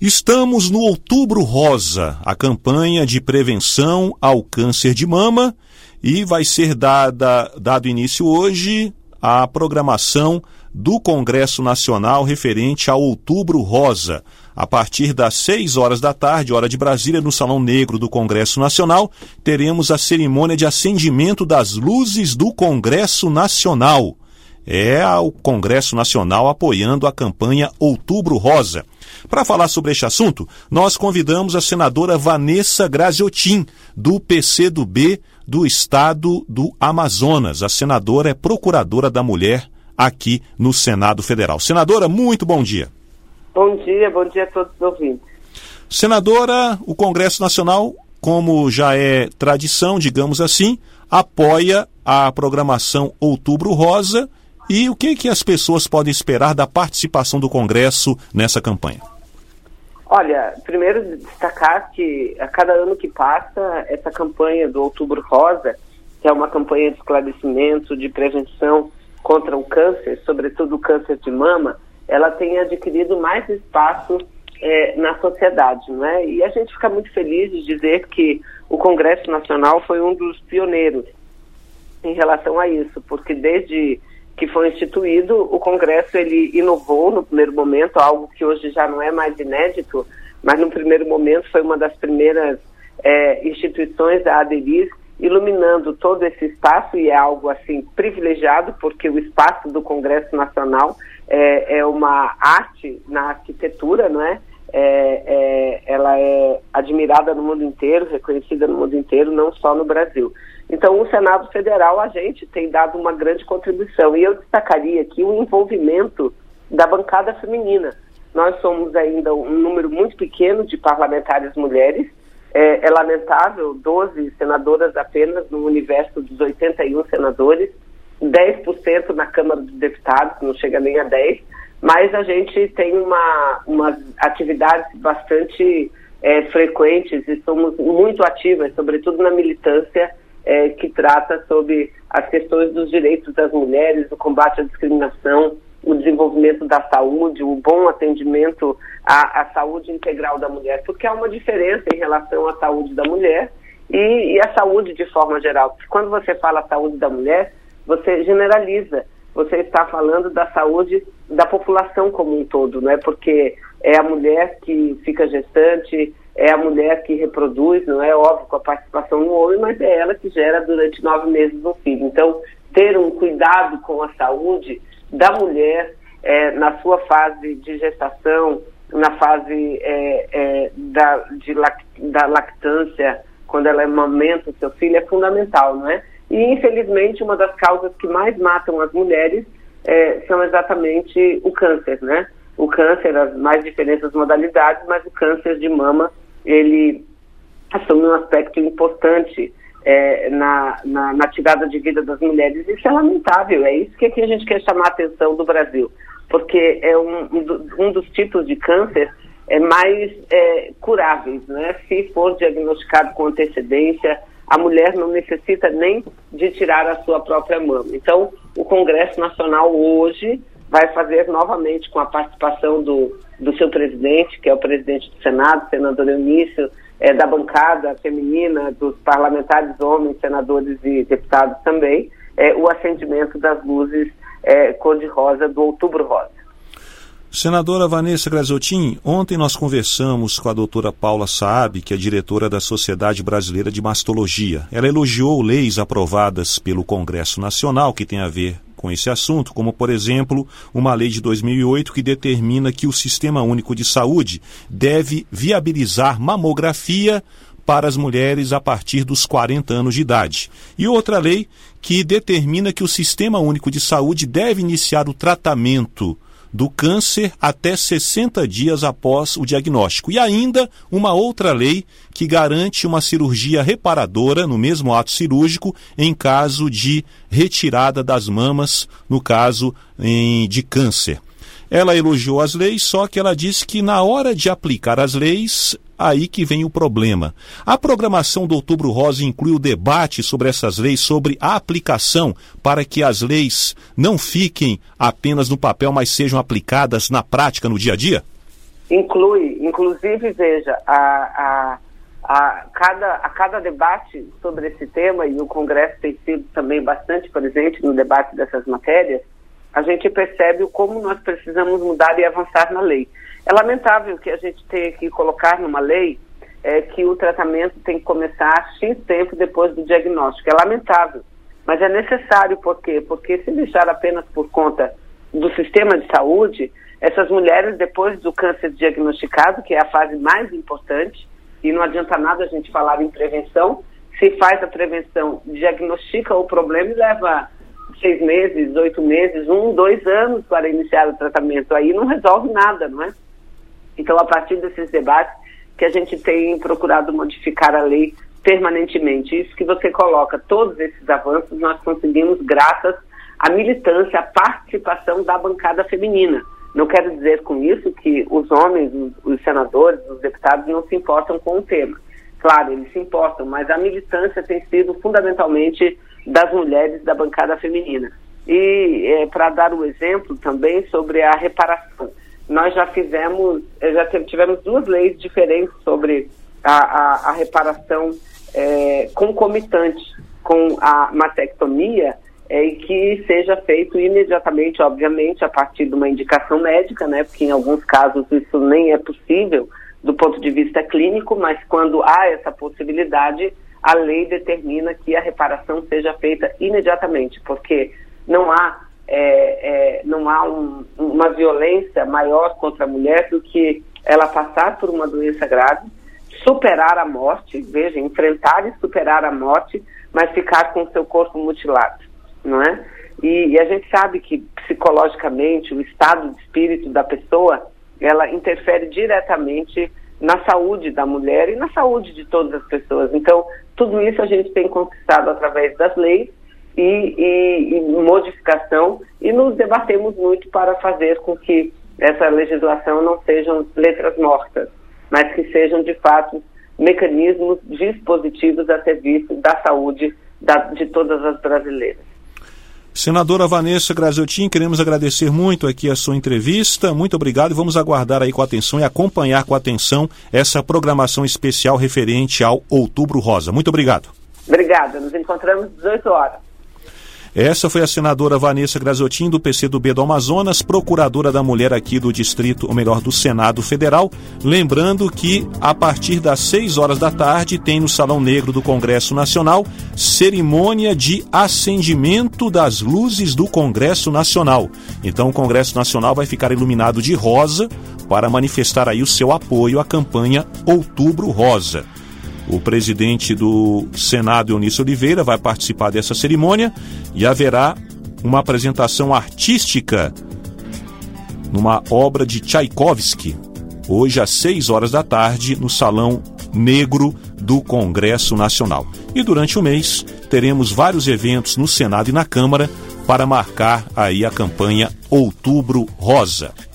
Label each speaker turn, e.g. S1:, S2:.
S1: Estamos no Outubro Rosa, a campanha de prevenção ao câncer de mama, e vai ser dado início hoje à programação do Congresso Nacional referente ao Outubro Rosa. A partir das 6 horas da tarde, hora de Brasília, no Salão Negro do Congresso Nacional, teremos a cerimônia de acendimento das luzes do Congresso Nacional. É o Congresso Nacional apoiando a campanha Outubro Rosa. Para falar sobre este assunto, nós convidamos a senadora Vanessa Graziotin, do PCdoB do Estado do Amazonas. A senadora é procuradora da mulher aqui no Senado Federal. Senadora, muito bom dia.
S2: Bom dia a todos os ouvintes.
S1: Senadora, o Congresso Nacional, como já é tradição, digamos assim, apoia a programação Outubro Rosa. E o que as pessoas podem esperar da participação do Congresso nessa campanha?
S2: Olha, primeiro destacar que a cada ano que passa, essa campanha do Outubro Rosa, que é uma campanha de esclarecimento, de prevenção contra o câncer, sobretudo o câncer de mama, ela tem adquirido mais espaço na sociedade, não é? E a gente fica muito feliz de dizer que o Congresso Nacional foi um dos pioneiros em relação a isso, porque desde que foi instituído, o Congresso ele inovou no primeiro momento, algo que hoje já não é mais inédito, mas no primeiro momento foi uma das primeiras instituições a aderir, iluminando todo esse espaço, e é algo assim privilegiado, porque o espaço do Congresso Nacional é uma arte na arquitetura, não é? Ela é admirada no mundo inteiro, reconhecida no mundo inteiro, não só no Brasil. Então, o Senado Federal, a gente tem dado uma grande contribuição, e eu destacaria aqui o envolvimento da bancada feminina. Nós somos ainda um número muito pequeno de parlamentares mulheres, é lamentável, 12 senadoras apenas no universo dos 81 senadores, 10% na Câmara dos Deputados, não chega nem a 10%, mas a gente tem umas atividades bastante frequentes e somos muito ativas, sobretudo na militância que trata sobre as questões dos direitos das mulheres, o combate à discriminação, o desenvolvimento da saúde, o bom atendimento à saúde integral da mulher, porque há uma diferença em relação à saúde da mulher e à saúde de forma geral. Porque quando você fala saúde da mulher, você generaliza, você está falando da saúde da população como um todo, não é? Porque é a mulher que fica gestante, é a mulher que reproduz, não é? Óbvio, com a participação do homem, mas é ela que gera durante 9 meses um filho. Então, ter um cuidado com a saúde da mulher na sua fase de gestação, na fase da lactância, quando ela amamenta o seu filho, é fundamental, não é? E, infelizmente, uma das causas que mais matam as mulheres são exatamente o câncer, né? O câncer, as mais diferentes modalidades, mas o câncer de mama, ele assume um aspecto importante na tirada de vida das mulheres. Isso é lamentável, é isso que aqui a gente quer chamar a atenção do Brasil, porque é um dos tipos de câncer mais curáveis, né? Se for diagnosticado com antecedência, a mulher não necessita nem de tirar a sua própria mama. Então, o Congresso Nacional hoje vai fazer novamente, com a participação do seu presidente, que é o presidente do Senado, senador Eunício, da bancada feminina, dos parlamentares homens, senadores e deputados também, o acendimento das luzes cor-de-rosa do Outubro Rosa.
S1: Senadora Vanessa Graziotin, ontem nós conversamos com a doutora Paula Saab, que é diretora da Sociedade Brasileira de Mastologia. Ela elogiou leis aprovadas pelo Congresso Nacional que tem a ver com esse assunto, como, por exemplo, uma lei de 2008 que determina que o Sistema Único de Saúde deve viabilizar mamografia para as mulheres a partir dos 40 anos de idade. E outra lei que determina que o Sistema Único de Saúde deve iniciar o tratamento do câncer até 60 dias após o diagnóstico. E ainda uma outra lei que garante uma cirurgia reparadora no mesmo ato cirúrgico em caso de retirada das mamas, no caso de câncer. Ela elogiou as leis, só que ela disse que na hora de aplicar as leis, aí que vem o problema. A programação do Outubro Rosa inclui o debate sobre essas leis, sobre a aplicação, para que as leis não fiquem apenas no papel, mas sejam aplicadas na prática, no dia a dia?
S2: Inclusive, veja, a cada debate sobre esse tema, e o Congresso tem sido também bastante presente no debate dessas matérias, a gente percebe como nós precisamos mudar e avançar na lei. É lamentável que a gente tenha que colocar numa lei que o tratamento tem que começar X tempo depois do diagnóstico. É lamentável, mas é necessário. Por quê? Porque se deixar apenas por conta do sistema de saúde, essas mulheres, depois do câncer diagnosticado, que é a fase mais importante, e não adianta nada a gente falar em prevenção, se faz a prevenção, diagnostica o problema e leva 6 meses, 8 meses, 1, 2 anos para iniciar o tratamento. Aí não resolve nada, não é? Então, a partir desses debates que a gente tem procurado modificar a lei permanentemente. Isso que você coloca, todos esses avanços nós conseguimos graças à militância, à participação da bancada feminina. Não quero dizer com isso que os homens, os senadores, os deputados não se importam com o tema. Claro, eles se importam, mas a militância tem sido fundamentalmente das mulheres da bancada feminina. E para dar o exemplo também sobre a reparação, nós já tivemos 2 leis diferentes sobre a reparação concomitante com a mastectomia, e que seja feito imediatamente, obviamente, a partir de uma indicação médica, né, porque em alguns casos isso nem é possível do ponto de vista clínico, mas quando há essa possibilidade, a lei determina que a reparação seja feita imediatamente, porque não há uma violência maior contra a mulher do que ela passar por uma doença grave, superar a morte, veja, enfrentar e superar a morte, mas ficar com o seu corpo mutilado, não é? E a gente sabe que psicologicamente o estado de espírito da pessoa, ela interfere diretamente na saúde da mulher e na saúde de todas as pessoas. Então, tudo isso a gente tem conquistado através das leis e modificação, e nos debatemos muito para fazer com que essa legislação não sejam letras mortas, mas que sejam, de fato, mecanismos dispositivos a serviço da saúde de todas as brasileiras.
S1: Senadora Vanessa Graziotin, queremos agradecer muito aqui a sua entrevista. Muito obrigado e vamos aguardar aí com atenção e acompanhar com atenção essa programação especial referente ao Outubro Rosa. Muito obrigado.
S2: Obrigada. Nos encontramos às 18 horas.
S1: Essa foi a senadora Vanessa Graziotin, do PCdoB do Amazonas, procuradora da mulher aqui do distrito, ou melhor, do Senado Federal. Lembrando que a partir das 6 horas da tarde tem no Salão Negro do Congresso Nacional cerimônia de acendimento das luzes do Congresso Nacional. Então o Congresso Nacional vai ficar iluminado de rosa para manifestar aí o seu apoio à campanha Outubro Rosa. O presidente do Senado, Eunício Oliveira, vai participar dessa cerimônia e haverá uma apresentação artística numa obra de Tchaikovsky, hoje às 6 horas da tarde, no Salão Negro do Congresso Nacional. E durante o mês teremos vários eventos no Senado e na Câmara para marcar aí a campanha Outubro Rosa.